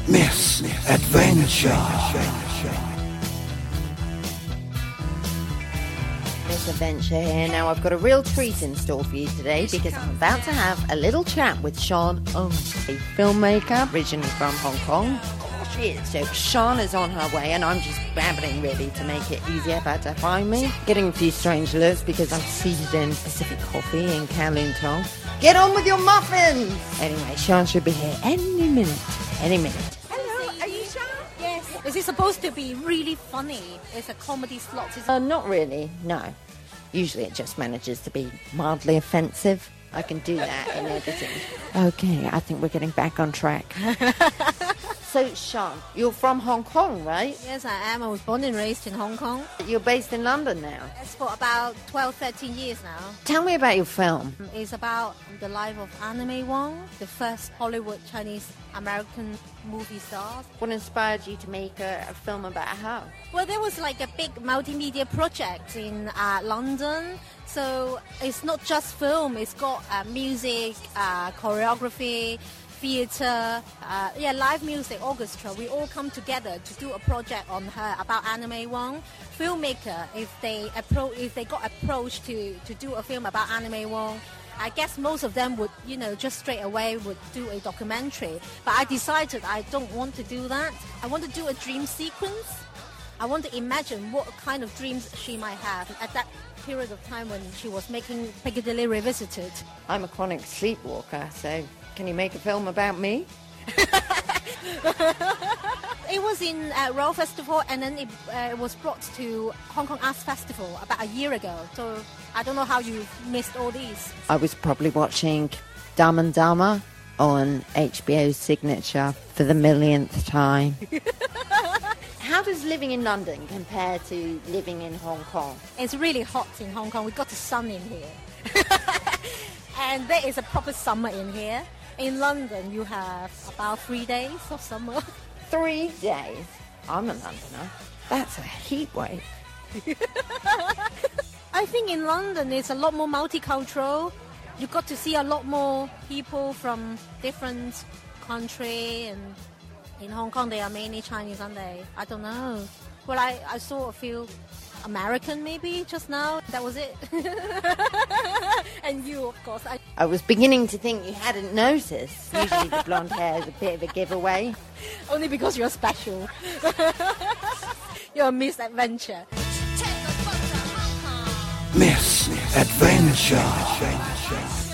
Miss Adventure. Miss Adventure here. Now I've got a real treat in store for you today because I'm about to have a little chat with Sean Ng, a filmmaker originally from Hong Kong. So Sean is on her way and I'm just babbling really to make it easier for her to find me. Getting a few strange looks because I'm seated in Pacific Coffee in Kowloon Tong. Get on with your muffins! Anyway, Sean should be here any minute. Any minute. Hello, are you Sean? Yes. Is it supposed to be really funny? It's a comedy slot. Not really, no. Usually it just manages to be mildly offensive. I can do that in editing. Okay, I think we're getting back on track. So, Sean, you're from Hong Kong, right? Yes, I am. I was born and raised in Hong Kong. You're based in London now. It's for about 12, 13 years now. Tell me about your film. It's about the life of Anna May Wong, the first Hollywood Chinese-American movie star. What inspired you to make a film about her? Well, there was like a big multimedia project in London. So it's not just film. It's got music, choreography, theatre, live music, orchestra. We all come together to do a project on her about Anna May Wong. Filmmaker, if they got approached to do a film about Anna May Wong, I guess most of them would, just straight away would do a documentary. But I decided I don't want to do that. I want to do a dream sequence. I want to imagine what kind of dreams she might have at that period of time when she was making Piccadilly Revisited. I'm a chronic sleepwalker, so can you make a film about me? It was in Royal Festival and then it was brought to Hong Kong Arts Festival about a year ago. So I don't know how you missed all these. I was probably watching Dumb and Dumber on HBO's Signature for the millionth time. How does living in London compare to living in Hong Kong? It's really hot in Hong Kong. We've got the sun in here. And there is a proper summer in here. In London, you have about 3 days of summer. 3 days? I'm a Londoner. That's a heat wave. I think in London it's a lot more multicultural. You got to see a lot more people from different countries, and in Hong Kong they are mainly Chinese, aren't they? I don't know. Well, I saw a few American maybe just now. That was it. And you, of course. I was beginning to think you hadn't noticed. Usually the blonde hair is a bit of a giveaway. Only because you're special. You're a Miss Adventure. Miss Adventure.